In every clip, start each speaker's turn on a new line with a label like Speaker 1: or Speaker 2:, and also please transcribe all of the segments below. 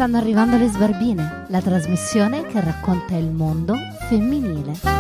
Speaker 1: Stanno arrivando le Sbarbine, la trasmissione che racconta il mondo femminile.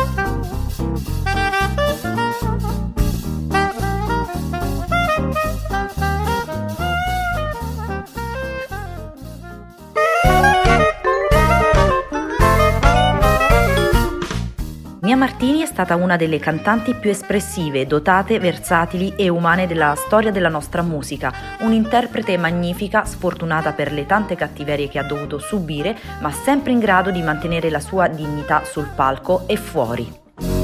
Speaker 2: Mia Martini è stata una delle cantanti più espressive, dotate, versatili e umane della storia della nostra musica, un'interprete magnifica, sfortunata per le tante cattiverie che ha dovuto subire, ma sempre in grado di mantenere la sua dignità sul palco e fuori.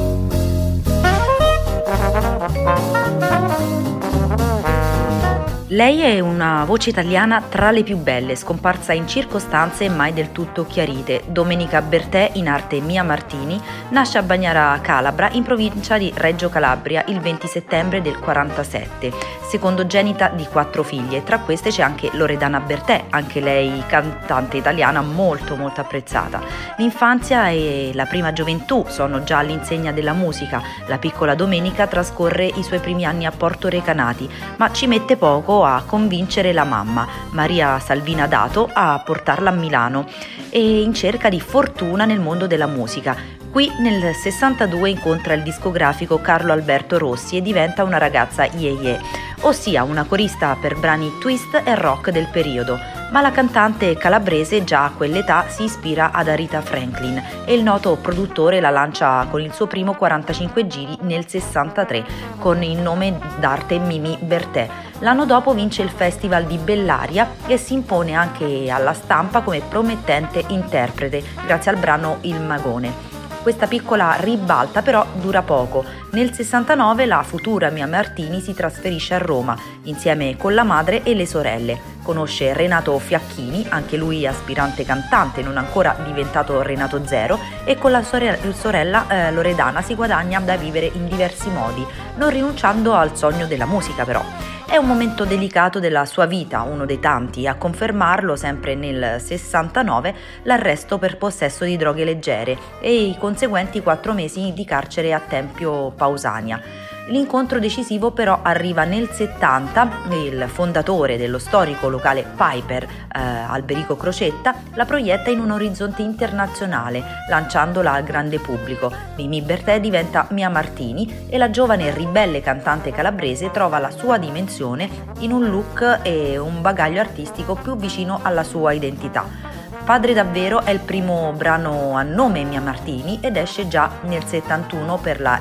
Speaker 2: Lei è una voce italiana tra le più belle, scomparsa in circostanze mai del tutto chiarite. Domenica Bertè, in arte Mia Martini, nasce a Bagnara Calabra, in provincia di Reggio Calabria, il 20 settembre del 47, secondogenita di 4 figlie. Tra queste c'è anche Loredana Bertè, anche lei cantante italiana molto apprezzata. L'infanzia e la prima gioventù sono già all'insegna della musica. La piccola Domenica trascorre i suoi primi anni a Porto Recanati, ma ci mette poco a convincere la mamma, Maria Salvina Dato, a portarla a Milano e in cerca di fortuna nel mondo della musica. Qui nel 62 incontra il discografico Carlo Alberto Rossi e diventa una ragazza yeye, ossia una corista per brani twist e rock del periodo. Ma la cantante calabrese già a quell'età si ispira ad Aretha Franklin e il noto produttore la lancia con il suo primo 45 giri nel 63 con il nome d'arte Mimi Bertè. L'anno dopo vince il Festival di Bellaria e si impone anche alla stampa come promettente interprete grazie al brano Il Magone. Questa piccola ribalta però dura poco. Nel 69 la futura Mia Martini si trasferisce a Roma insieme con la madre e le sorelle. Conosce Renato Fiacchini, anche lui aspirante cantante, non ancora diventato Renato Zero, e con la sorella Loredana si guadagna da vivere in diversi modi, non rinunciando al sogno della musica però. È un momento delicato della sua vita, uno dei tanti, a confermarlo sempre nel 69 l'arresto per possesso di droghe leggere e i conseguenti 4 mesi di carcere a Tempio Pausania. L'incontro decisivo però arriva nel 70, il fondatore dello storico locale Piper, Alberico Crocetta, la proietta in un orizzonte internazionale, lanciandola al grande pubblico. Mimi Bertè diventa Mia Martini e la giovane ribelle cantante calabrese trova la sua dimensione in un look e un bagaglio artistico più vicino alla sua identità. Padre Davvero è il primo brano a nome Mia Martini ed esce già nel 71 per la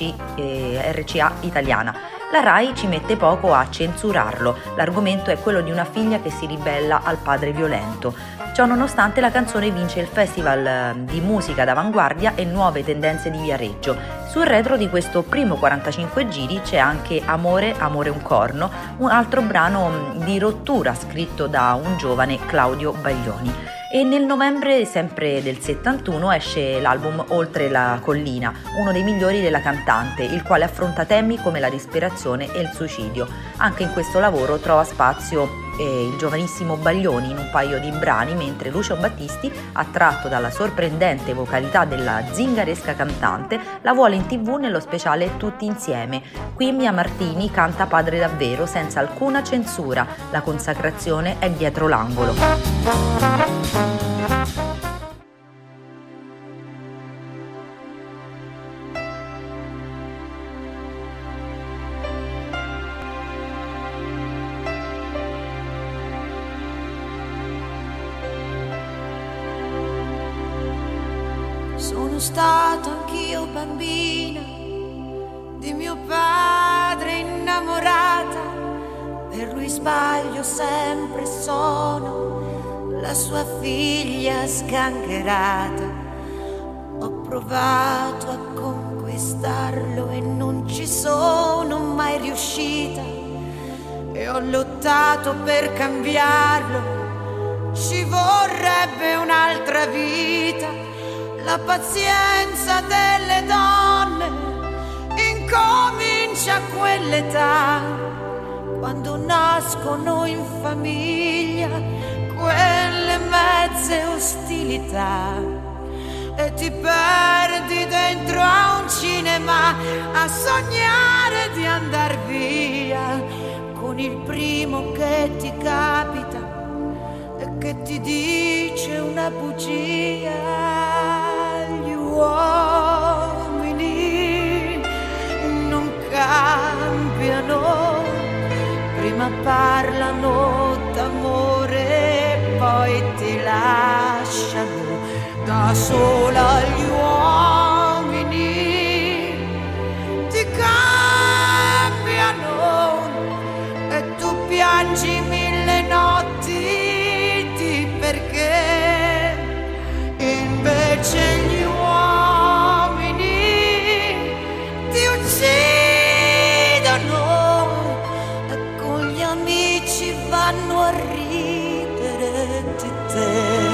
Speaker 2: RCA italiana. La RAI ci mette poco a censurarlo, l'argomento è quello di una figlia che si ribella al padre violento. Ciò nonostante la canzone vince il Festival di musica d'avanguardia e nuove tendenze di Viareggio. Sul retro di questo primo 45 giri c'è anche Amore, amore un corno, un altro brano di rottura scritto da un giovane Claudio Baglioni. E nel novembre sempre del 71 esce l'album Oltre la collina, uno dei migliori della cantante, il quale affronta temi come la disperazione e il suicidio. Anche in questo lavoro trova spazio il giovanissimo Baglioni in un paio di brani, mentre Lucio Battisti, attratto dalla sorprendente vocalità della zingaresca cantante, la vuole in TV nello speciale Tutti insieme. Qui Mia Martini canta Padre Davvero senza alcuna censura, la consacrazione è dietro l'angolo.
Speaker 3: Sono stato anch'io bambina di mio padre innamorata, per lui sbaglio sempre sono la sua figlia sgangherata. Ho provato a conquistarlo e non ci sono mai riuscita, e ho lottato per cambiarlo, ci vorrebbe un'altra vita. La pazienza delle donne incomincia a quell'età, quando nascono in famiglia quelle mezze ostilità, e ti perdi dentro a un cinema a sognare di andar via con il primo che ti capita, e che ti dice una bugia. Gli uomini non cambiano, prima parlano d'amore, poi ti lasciano da sola. Gli uomini ti cambiano e tu piangi 1000 notti di perché. Invece gli uomini ti uccidono e con gli amici vanno a ridere di te.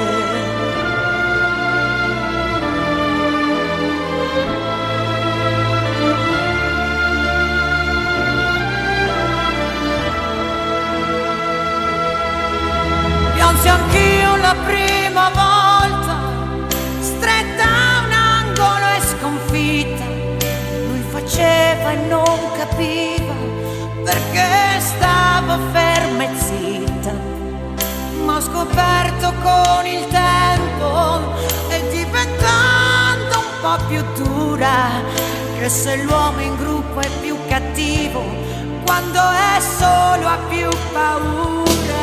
Speaker 3: Piansi anch'io la prima volta, stretta a un angolo e sconfitta. Lui faceva e non capiva perché stava ferma e zitta. Ma ho scoperto con il tempo e diventando un po' più dura che se l'uomo in gruppo è più cattivo quando è solo ha più paura.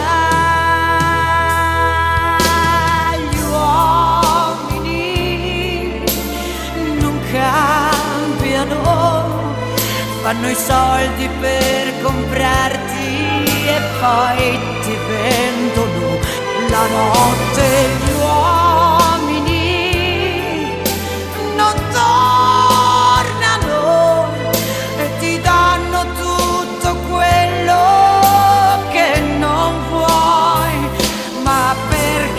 Speaker 3: Uomini non cambiano, fanno i soldi per comprarti e poi ti vendono la notte. Gli uomini non tornano e ti danno tutto quello che non vuoi, ma perché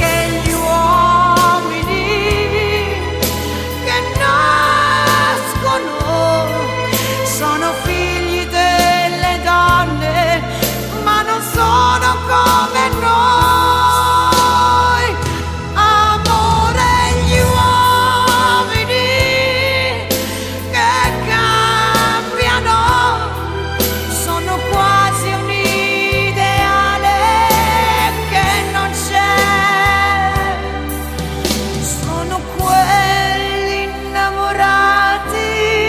Speaker 3: sono figli delle donne, ma non sono come noi. Amore, gli uomini che cambiano sono quasi un ideale che non c'è. Sono quelli innamorati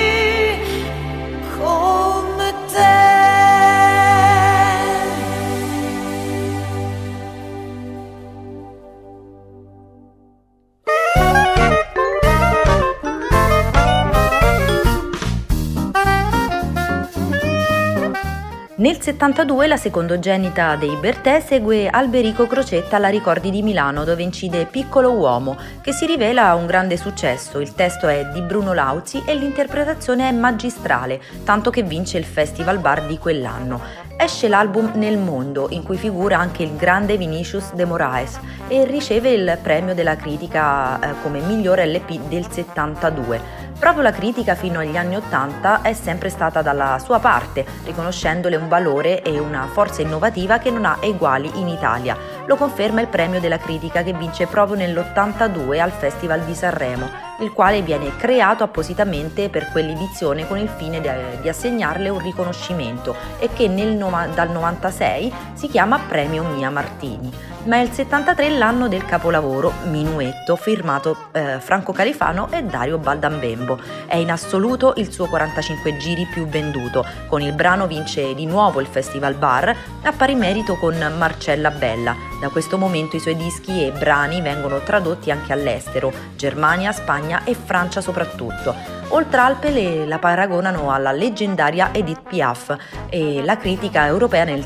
Speaker 3: come te.
Speaker 2: Nel 72 la secondogenita dei Bertè segue Alberico Crocetta alla Ricordi di Milano, dove incide Piccolo uomo, che si rivela un grande successo. Il testo è di Bruno Lauzi e l'interpretazione è magistrale, tanto che vince il Festival Bar di quell'anno. Esce l'album Nel mondo, in cui figura anche il grande Vinicius de Moraes, e riceve il premio della critica come miglior LP del 72. Proprio la critica fino agli anni 80 è sempre stata dalla sua parte, riconoscendole un valore e una forza innovativa che non ha eguali in Italia. Lo conferma il premio della critica che vince proprio nell'82 al Festival di Sanremo, il quale viene creato appositamente per quell'edizione con il fine di assegnarle un riconoscimento e che dal 96 si chiama Premio Mia Martini. Ma è il 73 l'anno del capolavoro Minuetto, firmato Franco Califano e Dario Baldambembo. È in assoluto il suo 45 giri più venduto. Con il brano vince di nuovo il Festival Bar, a pari merito con Marcella Bella. Da questo momento i suoi dischi e brani vengono tradotti anche all'estero, Germania, Spagna e Francia soprattutto. Oltre Alpe la paragonano alla leggendaria Edith Piaf e la critica europea nel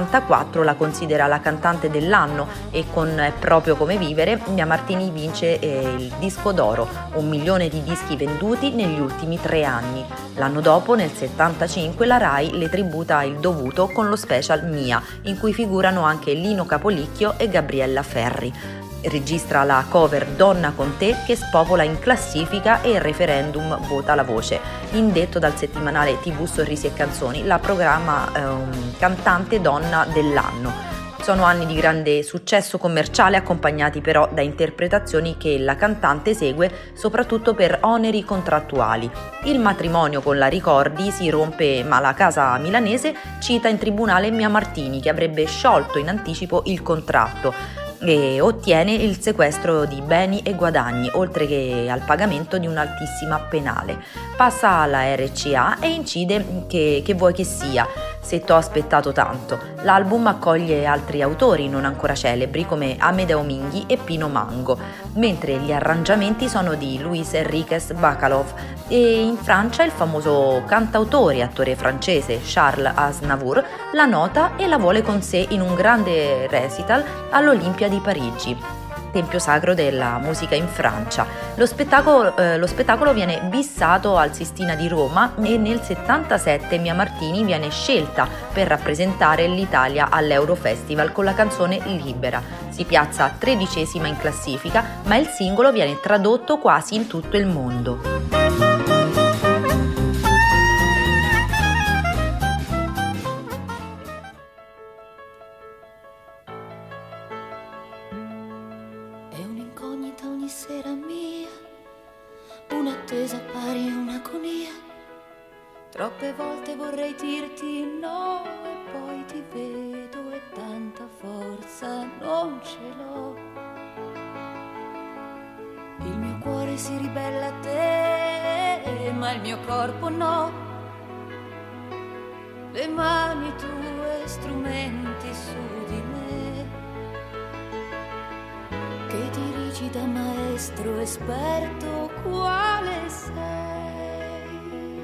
Speaker 2: 74 la considera la cantante dell'anno e con Proprio come vivere Mia Martini vince il disco d'oro, 1 milione di dischi venduti negli ultimi 3 anni. L'anno dopo, nel 75, la Rai le tributa il dovuto con lo special Mia, in cui figurano anche Lino Capolicchio e Gabriella Ferri. Registra la cover Donna con te che spopola in classifica e il referendum vota la voce. Indetto dal settimanale TV Sorrisi e Canzoni, la programma cantante donna dell'anno. Sono anni di grande successo commerciale, accompagnati però da interpretazioni che la cantante segue soprattutto per oneri contrattuali. Il matrimonio con la Ricordi si rompe, ma la casa milanese cita in tribunale Mia Martini, che avrebbe sciolto in anticipo il contratto. e ottiene il sequestro di beni e guadagni, oltre che al pagamento di un'altissima penale. Passa alla RCA e incide Che vuoi che sia, Se t'ho aspettato tanto. L'album accoglie altri autori non ancora celebri come Amedeo Minghi e Pino Mango, mentre gli arrangiamenti sono di Luis Enriquez Bacalov e in Francia il famoso cantautore e attore francese Charles Aznavour la nota e la vuole con sé in un grande recital all'Olimpia di Parigi, tempio sacro della musica in Francia. Lo spettacolo viene bissato al Sistina di Roma e nel 77 Mia Martini viene scelta per rappresentare l'Italia all'Eurofestival con la canzone Libera. Si piazza 13ª in classifica, ma il singolo viene tradotto quasi in tutto il mondo.
Speaker 3: Ogni sera mia, un'attesa pari a un'agonia. Troppe volte vorrei dirti no e poi ti vedo e tanta forza non ce l'ho. Il mio cuore si ribella a te, ma il mio corpo no. Le mani tue strumenti su di me, che dirigi da maestro esperto quale sei,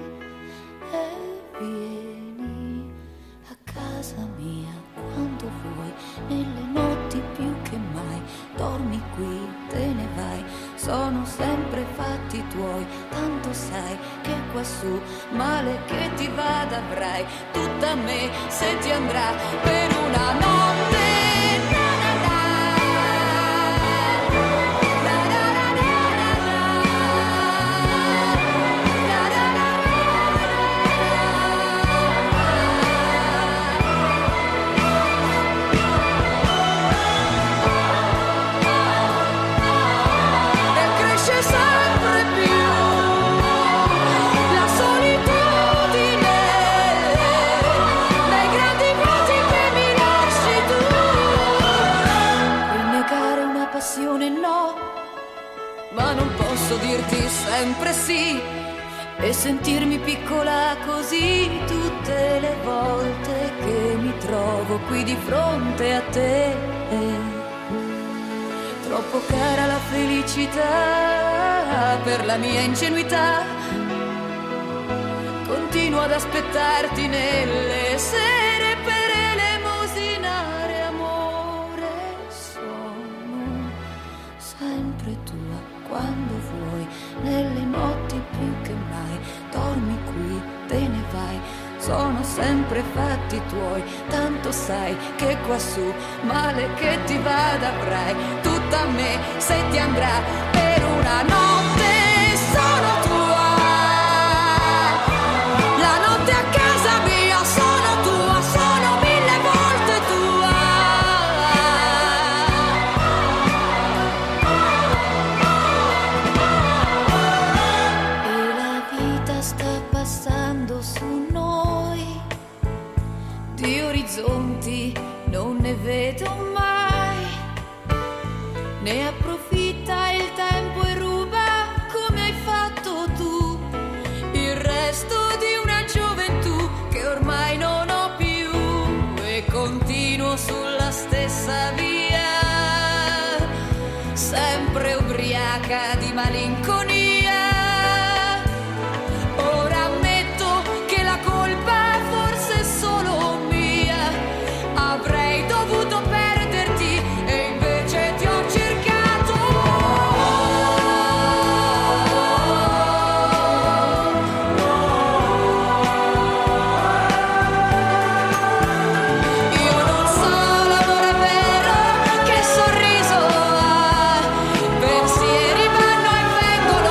Speaker 3: e vieni a casa mia quando vuoi, nelle notti più che mai, dormi qui, te ne vai, sono sempre fatti tuoi, tanto sai che quassù male che ti vada avrai, tutta me se ti andrà per una notte. Ma non posso dirti sempre sì e sentirmi piccola così tutte le volte che mi trovo qui di fronte a te. Troppo cara la felicità per la mia ingenuità, continuo ad aspettarti nelle sere per elemosinare amore, sono sempre tua quando vuoi, nelle notti più che mai, dormi qui, te ne vai, sono sempre fatti tuoi, tanto sai che quassù male che ti vada avrai, tutta me se ti andrà per una notte sono tua, la notte a casa mia sono tua, sono 1000 volte tua. Sta passando su noi, di orizzonti non ne vedo mai, ne approfitta il tempo e ruba come hai fatto tu, il resto di una gioventù che ormai non ho più e continuo sulla stessa via, sempre ubriaca di malinconia. Pensieri vanno e vengono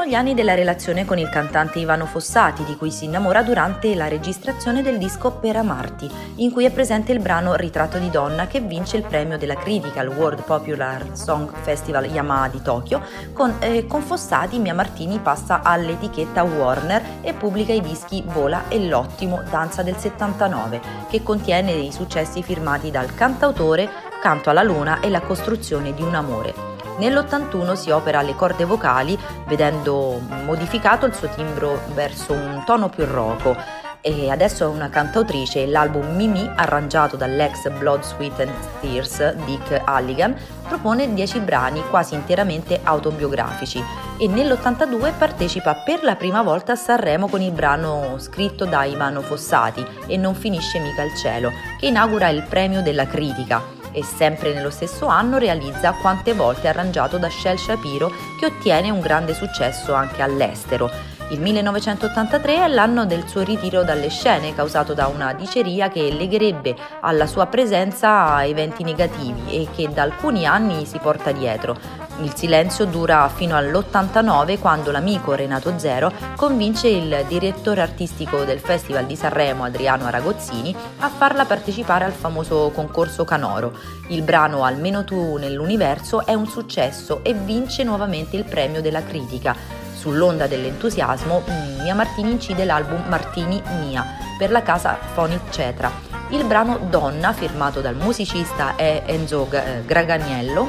Speaker 2: gli anni della relazione con il cantante Ivano Fossati, di cui si innamora durante la registrazione del disco Per amarti, in cui è presente il brano Ritratto di donna, che vince il premio della critica al World Popular Song Festival Yamaha di Tokyo. Con Fossati Mia Martini passa all'etichetta Warner e pubblica i dischi Vola e L'ottimo danza del 79, che contiene i successi firmati dal cantautore, Canto alla luna e La costruzione di un amore. Nell'81 si opera alle corde vocali, vedendo modificato il suo timbro verso un tono più rauco, e adesso è una cantautrice. L'album Mimi, arrangiato dall'ex Blood, Sweat and Tears Dick Halligan, propone 10 brani quasi interamente autobiografici, e nell'82 partecipa per la prima volta a Sanremo con il brano scritto da Ivano Fossati, E non finisce mica il cielo, che inaugura il premio della critica. E sempre nello stesso anno realizza Quante volte, arrangiato da Shel Shapiro, che ottiene un grande successo anche all'estero. Il 1983 è l'anno del suo ritiro dalle scene, causato da una diceria che legherebbe alla sua presenza eventi negativi e che da alcuni anni si porta dietro. Il silenzio dura fino all'89, quando l'amico Renato Zero convince il direttore artistico del Festival di Sanremo, Adriano Aragozzini, a farla partecipare al famoso concorso Canoro. Il brano Almeno tu nell'universo è un successo e vince nuovamente il premio della critica. Sull'onda dell'entusiasmo, Mia Martini incide l'album Martini Mia per la casa Phonic Cetra. Il brano Donna, firmato dal musicista Enzo Gragnanello,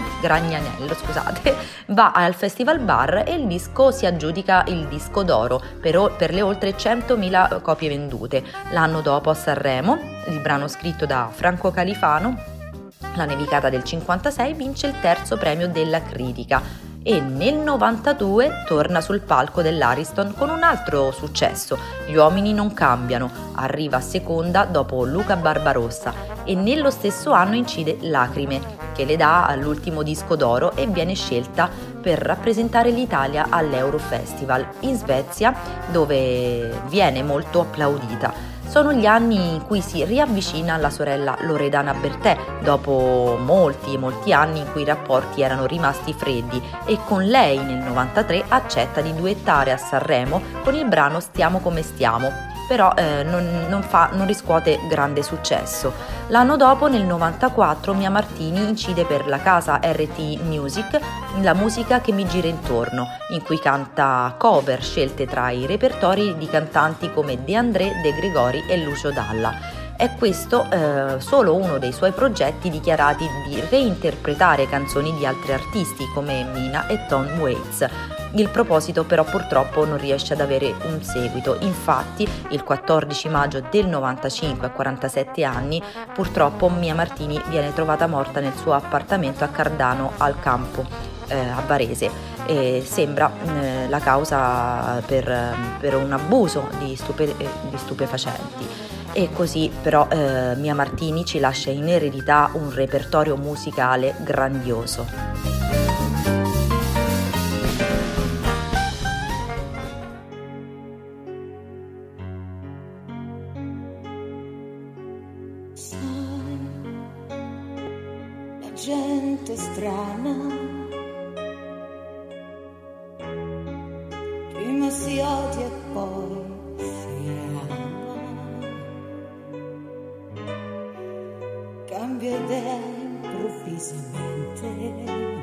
Speaker 2: va al Festival Bar e il disco si aggiudica il disco d'oro per le oltre 100.000 copie vendute. L'anno dopo a Sanremo, il brano scritto da Franco Califano, La nevicata del 56, vince il terzo premio della critica. E nel 92 torna sul palco dell'Ariston con un altro successo, Gli uomini non cambiano, arriva a seconda dopo Luca Barbarossa, e nello stesso anno incide Lacrime, che le dà all'ultimo disco d'oro e viene scelta per rappresentare l'Italia all'Eurofestival in Svezia, dove viene molto applaudita. Sono gli anni in cui si riavvicina alla sorella Loredana Bertè, dopo molti anni in cui i rapporti erano rimasti freddi, e con lei nel 93 accetta di duettare a Sanremo con il brano Stiamo come stiamo, però non riscuote grande successo. L'anno dopo, nel 94, Mia Martini incide per la casa RT Music La musica che mi gira intorno, in cui canta cover scelte tra i repertori di cantanti come De André, De Gregori e Lucio Dalla. È questo solo uno dei suoi progetti dichiarati di reinterpretare canzoni di altri artisti come Mina e Tom Waits. Il proposito però purtroppo non riesce ad avere un seguito. Infatti il 14 maggio del 95, a 47 anni, purtroppo Mia Martini viene trovata morta nel suo appartamento a Cardano al Campo, a Varese. E sembra la causa per un abuso di stupefacenti. E così però Mia Martini ci lascia in eredità un repertorio musicale grandioso.
Speaker 3: La gente strana prima si odia e poi si ama, cambia idea improvvisamente,